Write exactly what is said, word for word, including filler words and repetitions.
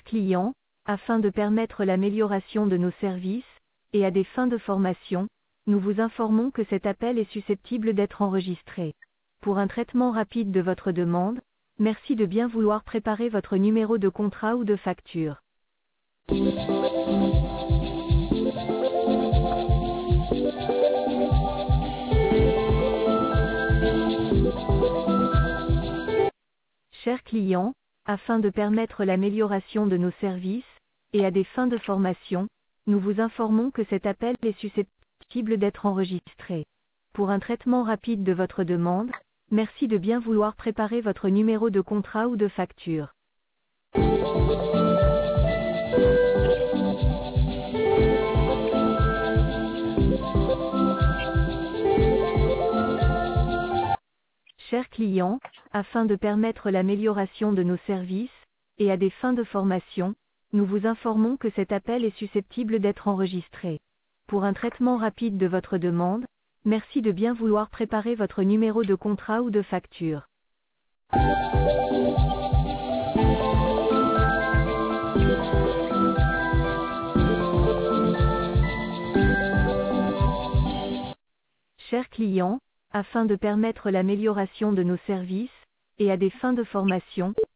clients, afin de permettre l'amélioration de nos services, et à des fins de formation, nous vous informons que cet appel est susceptible d'être enregistré. Pour un traitement rapide de votre demande, merci de bien vouloir préparer votre numéro de contrat ou de facture. Chers clients, afin de permettre l'amélioration de nos services, et à des fins de formation, nous vous informons que cet appel est susceptible d'être enregistré. Pour un traitement rapide de votre demande, merci de bien vouloir préparer votre numéro de contrat ou de facture. Chers clients, afin de permettre l'amélioration de nos services, et à des fins de formation, nous vous informons que cet appel est susceptible d'être enregistré. Pour un traitement rapide de votre demande, merci de bien vouloir préparer votre numéro de contrat ou de facture. Chers clients, afin de permettre l'amélioration de nos services, et à des fins de formation,